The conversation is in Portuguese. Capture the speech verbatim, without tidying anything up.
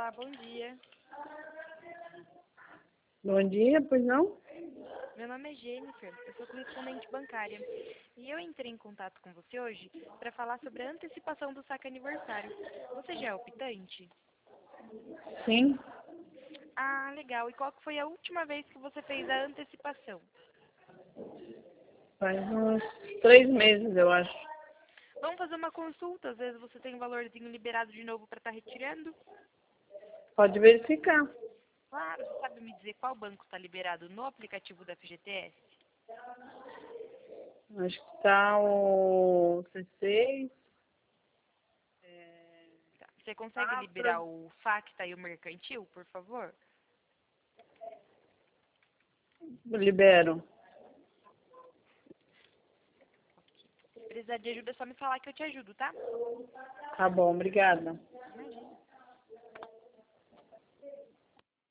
Olá, bom dia. Bom dia, pois não? Meu nome é Jennifer, eu sou correspondente bancária. E eu entrei em contato com você hoje para falar sobre a antecipação do saque aniversário. Você já é optante? Sim, Ah, legal. E qual que foi a última vez que você fez a antecipação? faz uns três meses, eu acho. Vamos fazer uma consulta, às vezes você tem um valorzinho liberado de novo para estar retirando? Pode verificar. Claro, você sabe me dizer qual banco está liberado no aplicativo da F G T S? Acho que está o C seis. Tá. Você consegue liberar o Facta e o Mercantil, por favor? Libero. Se precisar de ajuda, é só me falar que eu te ajudo, tá? Tá bom, obrigada. Imagina.